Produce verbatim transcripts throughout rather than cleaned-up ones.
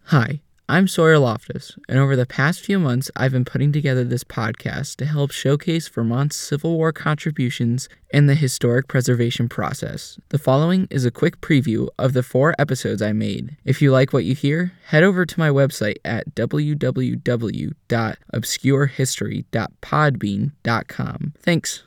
Hi, I'm Sawyer Loftus, and over the past few months, I've been putting together this podcast to help showcase Vermont's Civil War contributions and the historic preservation process. The following is a quick preview of the four episodes I made. If you like what you hear, head over to my website at w w w dot obscure history dot podbean dot com. Thanks.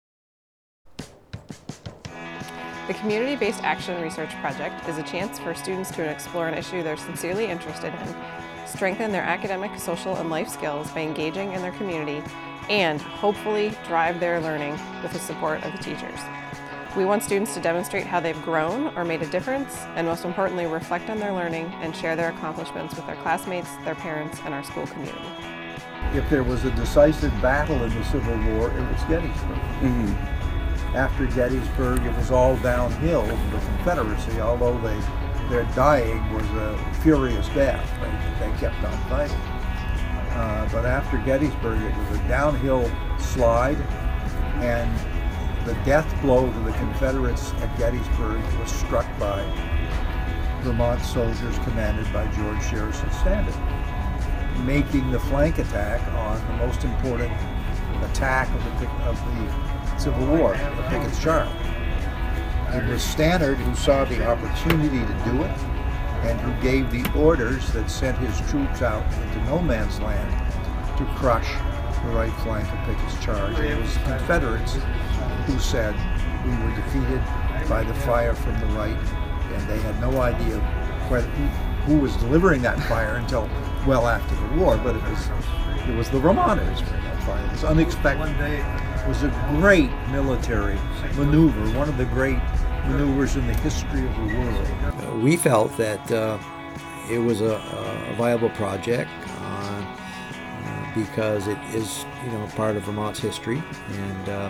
The Community-Based Action Research Project is a chance for students to explore an issue they're sincerely interested in, strengthen their academic, social, and life skills by engaging in their community, and hopefully drive their learning with the support of the teachers. We want students to demonstrate how they've grown or made a difference, and most importantly, reflect on their learning and share their accomplishments with their classmates, their parents, and our school community. If there was a decisive battle in the Civil War, it was Gettysburg. Mm-hmm. After Gettysburg, it was all downhill for the Confederacy, although they, their dying was a furious death. They, they kept on fighting. Uh, but after Gettysburg, it was a downhill slide, and the death blow to the Confederates at Gettysburg was struck by Vermont soldiers commanded by George Sherrison Stanton, making the flank attack on the most important attack of the, of the Civil War, the Pickett's Charge. It was Stannard who saw the opportunity to do it and who gave the orders that sent his troops out into no man's land to crush the right flank of Pickett's Charge. It was the Confederates who said we were defeated by the fire from the right, and they had no idea whether, who, who was delivering that fire until well after the war, but it was it was the Vermonters bringing that fire. It was unexpected. It was a great military maneuver, one of the great maneuvers in the history of the world. Uh, we felt that uh, it was a, a viable project uh, uh, because it is, you know, part of Vermont's history, and uh,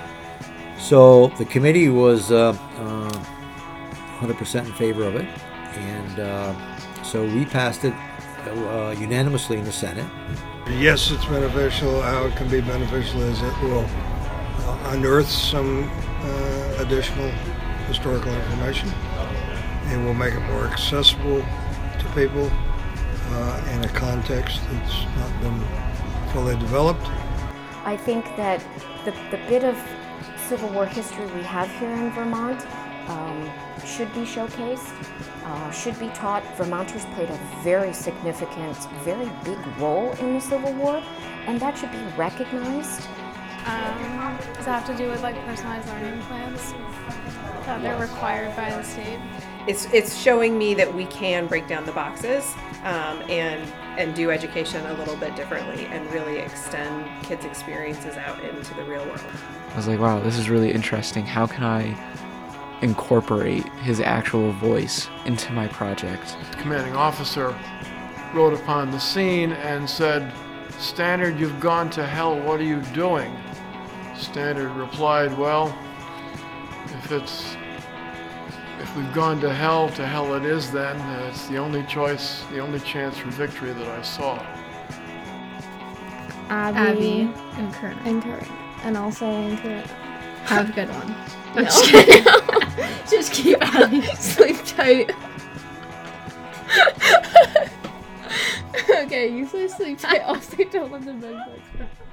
so the committee was uh, uh, one hundred percent in favor of it, and uh, so we passed it uh, unanimously in the Senate. Yes, it's beneficial. How it can be beneficial is it will uh, unearth some uh, additional historical information. It will make it more accessible to people uh, in a context that's not been fully developed. I think that the, the bit of Civil War history we have here in Vermont um, should be showcased, uh, should be taught. Vermonters played a very significant, very big role in the Civil War, and that should be recognized. Um, does that have to do with like personalized learning plans that they're required by the state? It's it's showing me that we can break down the boxes um, and and do education a little bit differently and really extend kids' experiences out into the real world. I was like, wow, this is really interesting. How can I incorporate his actual voice into my project? The commanding officer rode upon the scene and said, "Stannard, you've gone to hell. What are you doing?" Stannard replied, "Well, if it's if we've gone to hell, to hell it is then. Uh, it's the only choice, the only chance for victory that I saw." Abby, Abby and Corinna. and Corinna, and also in Corinna. Have a good one. No. I'm just kidding. Just keep Abby. Sleep tight. Okay, you say sleep tight. I'll say till in the bed.